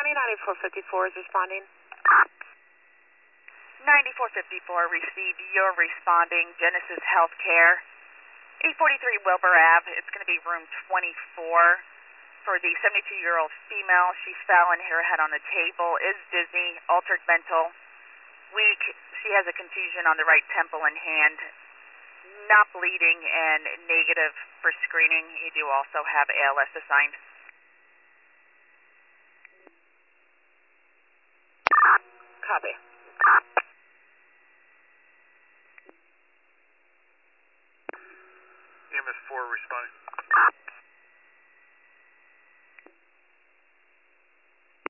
County, 9454 is responding. 9454, received. You're responding. Genesis Healthcare, 843 Wilbur Ave. It's going to be room 24 for the 72-year-old female. She's fell and hit her head on the table, is dizzy, altered mental, weak. She has a contusion on the right temple and hand, not bleeding, and negative for screening. You do also have ALS assigned. Copy.